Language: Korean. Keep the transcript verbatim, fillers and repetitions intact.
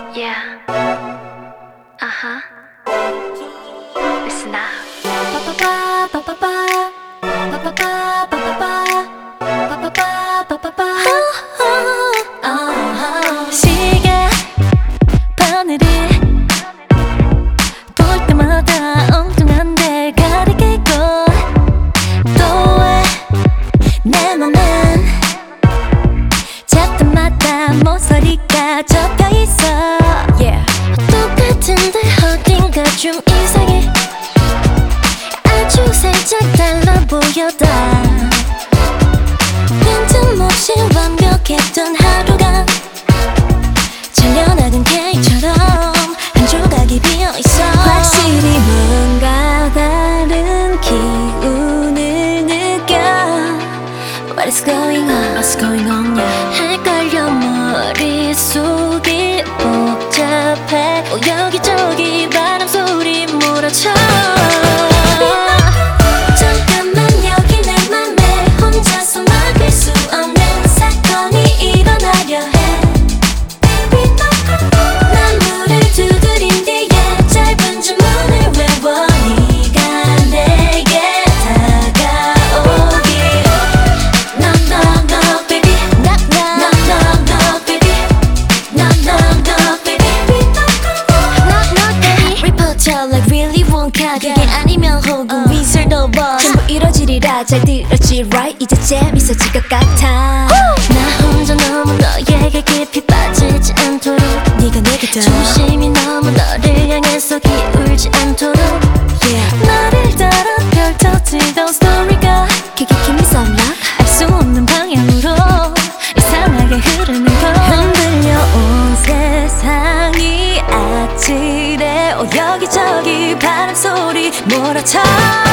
Yeah. Uh-huh. Listen up. 시계 바늘이 볼 때마다 엉뚱한 데 가리키고 또 왜 내 맘은 잡다마다 모서리가 접혀있어 yeah. 똑같은데 어딘가 좀 이상해 아주 살짝 달라 보여다 빈틈없이 완벽했던 하루가 잘려나간 케이크처럼 한 조각이 비어있어 확실히 뭔가 다른 기운을 느껴 What is going on? What's going on? Yeah. 헷갈려 머릿속이 복잡해 어, 여기저기 바람소리 몰아쳐 잠깐만 여기 내 맘에 혼자서 막을 수 없는 사건이 일어나려 해 난 문을 두드린 뒤에 짧은 주문을 외워 네가 내게 다가오길 Knock knock knock baby Knock knock knock knock baby Knock knock knock baby Knock knock baby 리포터 like Willy Wonka 그게 아니면 혹은 위술 노버 전부 이뤄지리라 잘 들었지 right 이제 재밌어질 것 같아 나 혼자 너무 너에게 깊이 빠지지 않도록 네가 내게 더 조심히 너무 너를 향해서 기울지 않도록 yeah. 나를 따라 별 터지던 스토리가 키키키미 썰라 알 수 없는 방향으로 이상하게 흐르는 걸 흔들려 온 세상이 아찔해 어, 여기저기 바람소리 몰아쳐